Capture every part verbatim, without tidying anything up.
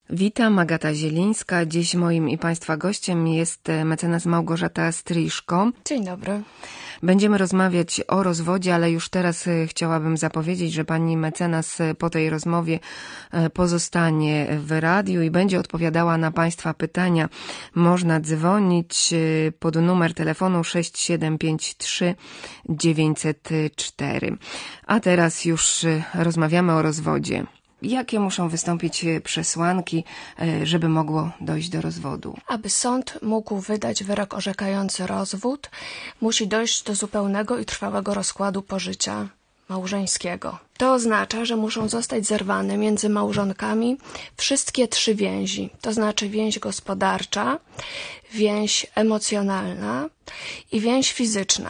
Witam, Agata Zielińska. Dziś moim i Państwa gościem jest mecenas Małgorzata Stryszko. Dzień dobry. Będziemy rozmawiać o rozwodzie, ale już teraz chciałabym zapowiedzieć, że pani mecenas po tej rozmowie pozostanie w radiu i będzie odpowiadała na Państwa pytania. Można dzwonić pod numer telefonu sześć siedem pięć trzy dziewięć zero cztery. A teraz już rozmawiamy o rozwodzie. Jakie muszą wystąpić przesłanki, żeby mogło dojść do rozwodu? Aby sąd mógł wydać wyrok orzekający rozwód, musi dojść do zupełnego i trwałego rozkładu pożycia małżeńskiego. To oznacza, że muszą zostać zerwane między małżonkami wszystkie trzy więzi, to znaczy więź gospodarcza, więź emocjonalna i więź fizyczna.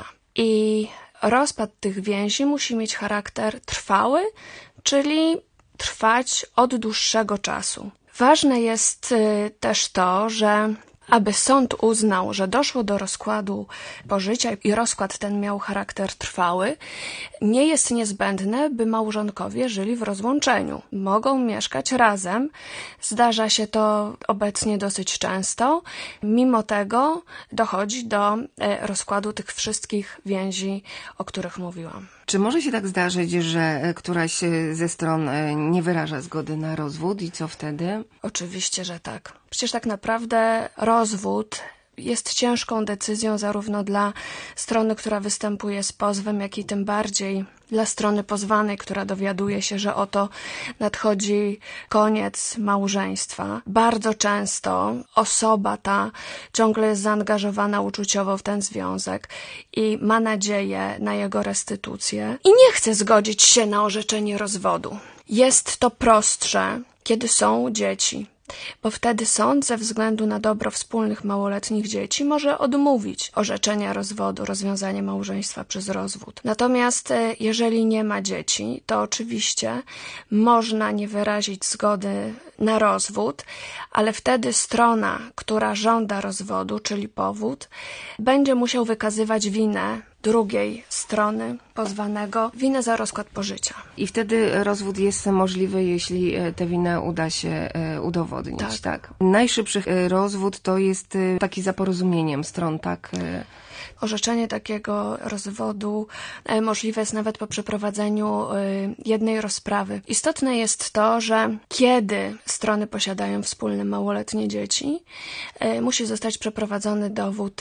I rozpad tych więzi musi mieć charakter trwały, czyli trwać od dłuższego czasu. Ważne jest też to, że aby sąd uznał, że doszło do rozkładu pożycia i rozkład ten miał charakter trwały, nie jest niezbędne, by małżonkowie żyli w rozłączeniu. Mogą mieszkać razem. Zdarza się to obecnie dosyć często. Mimo tego dochodzi do rozkładu tych wszystkich więzi, o których mówiłam. Czy może się tak zdarzyć, że któraś ze stron nie wyraża zgody na rozwód i co wtedy? Oczywiście, że tak. Przecież tak naprawdę rozwód jest ciężką decyzją zarówno dla strony, która występuje z pozwem, jak i tym bardziej dla strony pozwanej, która dowiaduje się, że oto nadchodzi koniec małżeństwa. Bardzo często osoba ta ciągle jest zaangażowana uczuciowo w ten związek i ma nadzieję na jego restytucję i nie chce zgodzić się na orzeczenie rozwodu. Jest to prostsze, kiedy są dzieci, bo wtedy sąd ze względu na dobro wspólnych małoletnich dzieci może odmówić orzeczenia rozwodu, rozwiązania małżeństwa przez rozwód. Natomiast jeżeli nie ma dzieci, to oczywiście można nie wyrazić zgody na rozwód, ale wtedy strona, która żąda rozwodu, czyli powód, będzie musiał wykazywać winę drugiej strony pozwanego, winę za rozkład pożycia. I wtedy rozwód jest możliwy, jeśli tę winę uda się udowodnić, tak? tak? Najszybszy rozwód to jest taki za porozumieniem stron, tak? Orzeczenie takiego rozwodu możliwe jest nawet po przeprowadzeniu jednej rozprawy. Istotne jest to, że kiedy strony posiadają wspólne małoletnie dzieci, musi zostać przeprowadzony dowód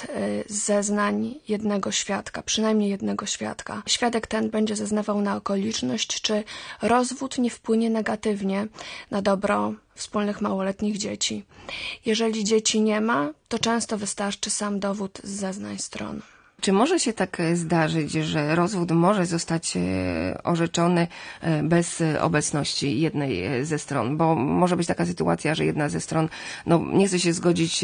zeznań jednego świadka, przynajmniej jednego świadka. Świadek ten będzie zeznawał na okoliczność, czy rozwód nie wpłynie negatywnie na dobro wspólnych małoletnich dzieci. Jeżeli dzieci nie ma, to często wystarczy sam dowód z zeznań stron. Czy może się tak zdarzyć, że rozwód może zostać orzeczony bez obecności jednej ze stron? Bo może być taka sytuacja, że jedna ze stron no, nie chce się zgodzić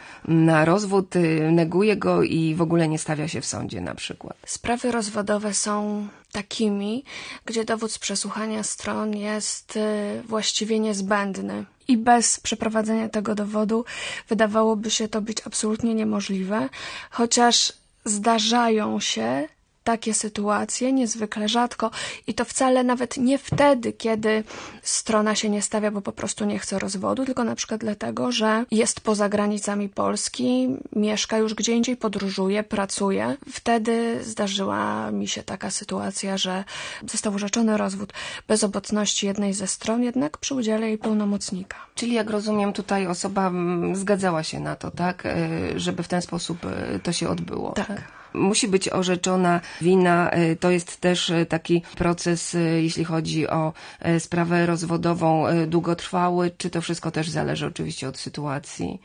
na rozwód, neguje go i w ogóle nie stawia się w sądzie na przykład. Sprawy rozwodowe są takimi, gdzie dowód z przesłuchania stron jest właściwie niezbędny. I bez przeprowadzenia tego dowodu wydawałoby się to być absolutnie niemożliwe, chociaż zdarzają się takie sytuacje niezwykle rzadko i to wcale nawet nie wtedy, kiedy strona się nie stawia, bo po prostu nie chce rozwodu, tylko na przykład dlatego, że jest poza granicami Polski, mieszka już gdzie indziej, podróżuje, pracuje. Wtedy zdarzyła mi się taka sytuacja, że został orzeczony rozwód bez obecności jednej ze stron, jednak przy udziale jej pełnomocnika. Czyli jak rozumiem, tutaj osoba zgadzała się na to, tak? Żeby w ten sposób to się odbyło. Tak. tak? Musi być orzeczona wina. To jest też taki proces, jeśli chodzi o sprawę rozwodową, długotrwały, czy to wszystko też zależy oczywiście od sytuacji?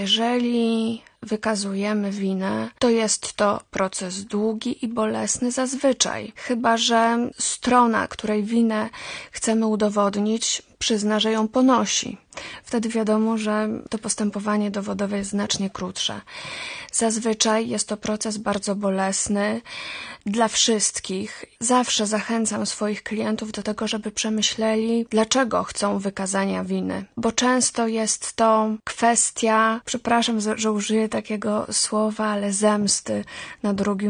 Jeżeli wykazujemy winę, to jest to proces długi i bolesny zazwyczaj. Chyba że strona, której winę chcemy udowodnić, przyzna, że ją ponosi. Wtedy wiadomo, że to postępowanie dowodowe jest znacznie krótsze. Zazwyczaj jest to proces bardzo bolesny dla wszystkich. Zawsze zachęcam swoich klientów do tego, żeby przemyśleli, dlaczego chcą wykazania winy. Bo często jest to kwestia, przepraszam, że użyję takiego słowa, ale zemsty na drugim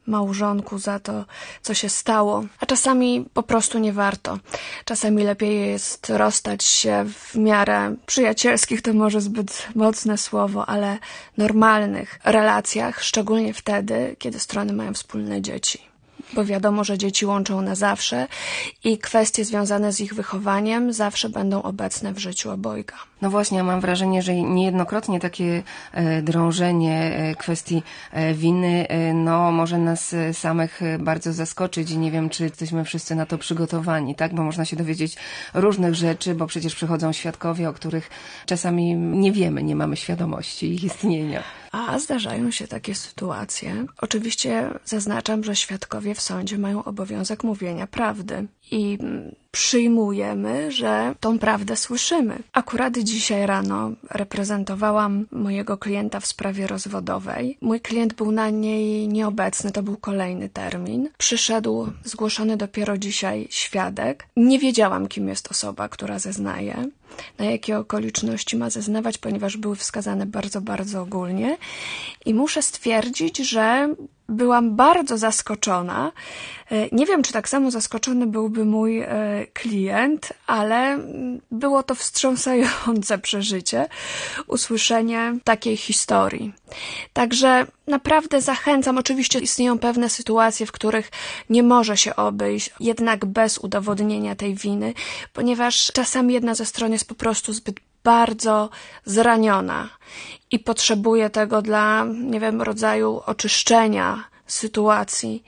małżonku za to, co się stało, a czasami po prostu nie warto. Czasami lepiej jest rozstać się w miarę przyjacielskich, to może zbyt mocne słowo, ale normalnych relacjach, szczególnie wtedy, kiedy strony mają wspólne dzieci. Bo wiadomo, że dzieci łączą na zawsze i kwestie związane z ich wychowaniem zawsze będą obecne w życiu obojga. No właśnie, ja mam wrażenie, że niejednokrotnie takie e, drążenie e, kwestii e, winy e, no może nas samych bardzo zaskoczyć i nie wiem, czy jesteśmy wszyscy na to przygotowani, tak? Bo można się dowiedzieć różnych rzeczy, bo przecież przychodzą świadkowie, o których czasami nie wiemy, nie mamy świadomości ich istnienia. A zdarzają się takie sytuacje. Oczywiście zaznaczam, że świadkowie w sądzie mają obowiązek mówienia prawdy i przyjmujemy, że tą prawdę słyszymy. Akurat dzisiaj rano reprezentowałam mojego klienta w sprawie rozwodowej. Mój klient był na niej nieobecny, to był kolejny termin. Przyszedł zgłoszony dopiero dzisiaj świadek. Nie wiedziałam, kim jest osoba, która zeznaje, na jakie okoliczności ma zeznawać, ponieważ były wskazane bardzo, bardzo ogólnie. I muszę stwierdzić, że byłam bardzo zaskoczona. Nie wiem, czy tak samo zaskoczony byłby mój klient, ale było to wstrząsające przeżycie, usłyszenie takiej historii. Także naprawdę zachęcam. Oczywiście istnieją pewne sytuacje, w których nie może się obejść jednak bez udowodnienia tej winy, ponieważ czasami jedna ze stron jest po prostu zbyt bardzo zraniona i potrzebuje tego dla, nie wiem, rodzaju oczyszczenia sytuacji.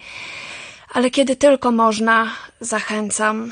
Ale kiedy tylko można, zachęcam,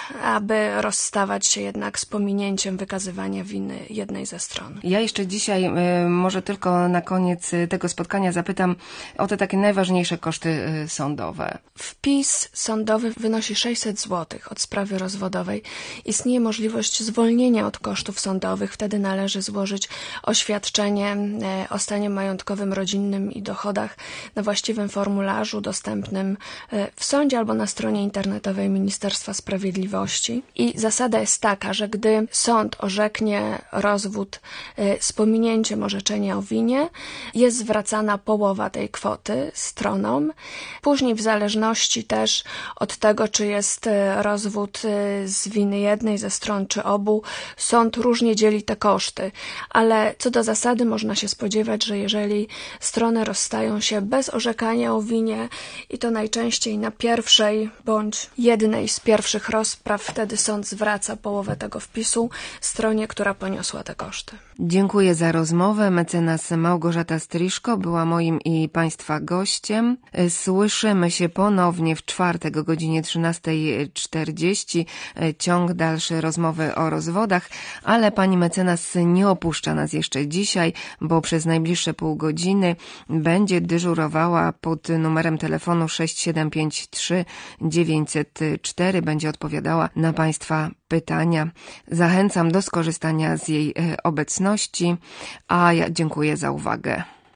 aby rozstawać się jednak z pominięciem wykazywania winy jednej ze stron. Ja jeszcze dzisiaj, y, może tylko na koniec tego spotkania zapytam o te takie najważniejsze koszty y, sądowe. Wpis sądowy wynosi sześćset złotych od sprawy rozwodowej. Istnieje możliwość zwolnienia od kosztów sądowych. Wtedy należy złożyć oświadczenie y, o stanie majątkowym, rodzinnym i dochodach na właściwym formularzu dostępnym y, w sądzie albo na stronie internetowej Ministerstwa Sprawiedliwości. I zasada jest taka, że gdy sąd orzeknie rozwód z pominięciem orzeczenia o winie, jest zwracana połowa tej kwoty stronom. Później w zależności też od tego, czy jest rozwód z winy jednej ze stron, czy obu, sąd różnie dzieli te koszty. Ale co do zasady można się spodziewać, że jeżeli strony rozstają się bez orzekania o winie i to najczęściej na pierwszej bądź jednej z pierwszych rozpraw, wtedy sąd zwraca połowę tego wpisu stronie, która poniosła te koszty. Dziękuję za rozmowę. Mecenas Małgorzata Stryszko była moim i Państwa gościem. Słyszymy się ponownie w czwartek o godzinie trzynasta czterdzieści. Ciąg dalszy rozmowy o rozwodach, ale pani mecenas nie opuszcza nas jeszcze dzisiaj, bo przez najbliższe pół godziny będzie dyżurowała pod numerem telefonu sześć siedem pięć trzy dziewięćset cztery. Będzie odpowiadała na Państwa pytania. Zachęcam do skorzystania z jej obecności, a ja dziękuję za uwagę.